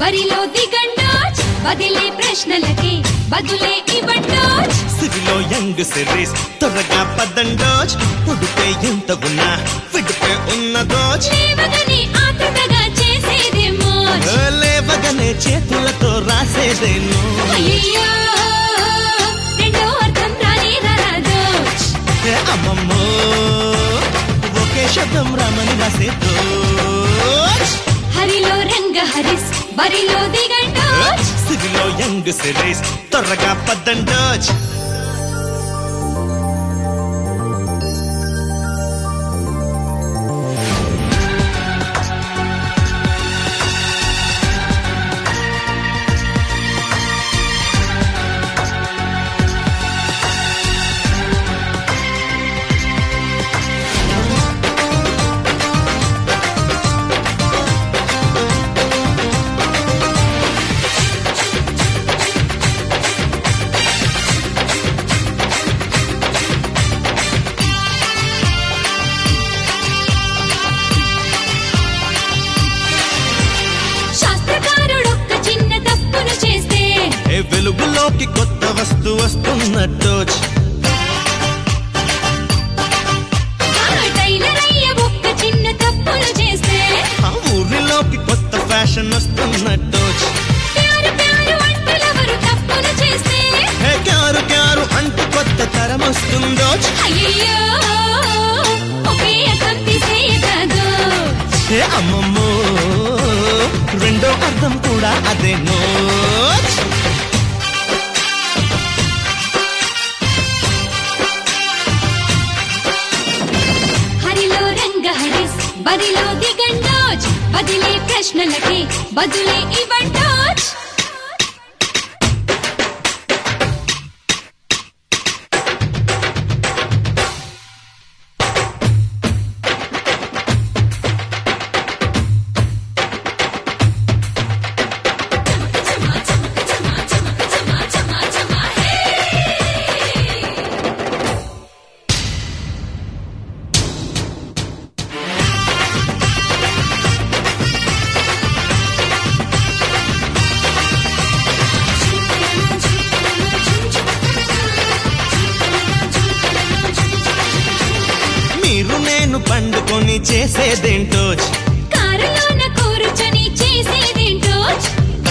బరిలో దిగండోచ్ బదిలే ప్రశ్నలకి బదులే ఇవ్వండోచ్ సిరిలో young series త్వరగా పదండోచ్ ఉడిపే ఎంత ఉన్నా విడిపే ఉన్నదోచ్ లేవగని ఆతృతగా చేసేదేమో లేవగనే చేతులతో రాసేదేను అయ్యో రెండో అర్థం రాని రాదోచ్ అమ్మమ్మో ఒకే శబ్దం రామని రాసేదోచ్ హరిలో రంగ హరిస్ బరిలో దిగండోచ్ సిరిలో యంగ్ సిరీస్ త్వరగా పదండోచ్ వెలుగులోకి కొత్త వస్తు వస్తున్నట్టోచ్ ఒక్క చిన్న తప్పులు చేస్తే ఆ ఊరిలోకి కొత్త ఫ్యాషన్ వస్తున్నట్టోచ్ అంటులెవరు తప్పులు చేస్తే క్యారు క్యారు అంటూ కొత్త తరం వస్తుందోచ్ అయ్యో ఒకే అర్థం తీసేయగదు అమ్మమ్మో రెండో అర్థం కూడా అదేనోచ్ బరిలో దిగండోచ్ బదిలే ప్రశ్నలకి బదులే ఇవ్వండోచ్ నేను పండుకొని చేసేదేంటోచ్ కారులోన కూర్చొని చేసేదేంటోచ్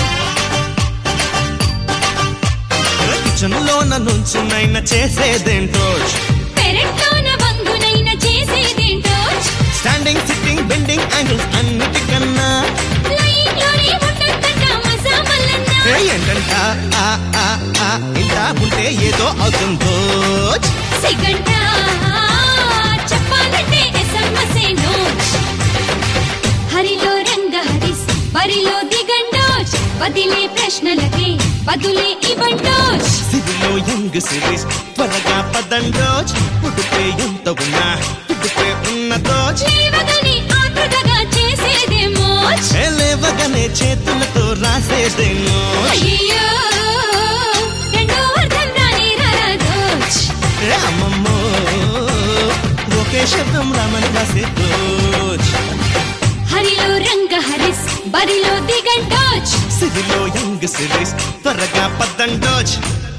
కిచెన్లోన నుంచునైనా చేసేదేంటోచ్ పెరట్లోన వంగునైనా చేసేదేంటోచ్ స్టాండింగ్ సిట్టింగ్ బెండింగ్ యాంగిల్స్ అన్నిటికన్నా లైన్లోనే ఉండంట మసామల్లన్న ఏంటంట ఇంత ఉంటే ఏదో అవుతుందోచ్ సిగంట చెప్పాలంటే ఎస్ఎంఎస్ హరిలో రంగ హరిస్ బరిలో దిగండోచ్ బదిలే ప్రశ్నలకి బదులే ఇవ్వండోచ్ సిరిలో యంగ్ సిరీస్ త్వరగా పదండోచ్ ఉడిపే ఎంత ఉన్నా ఉడిపే ఉన్నదోచ్ లేవగని ఆతృతగా చేసేదేమోచ్ లేవగనే చేతులతో రాసేదేను అయ్యో రెండో అర్థం రాని రాదోచ్ అమ్మమ్మో ఒకే శబ్దం రామని రాసేదోచ్ హరిలో రంగ హరిస్ బరిలో దిగండోచ్ సిరిలో యంగ్ సిరీస్ త్వరగా పదండోచ్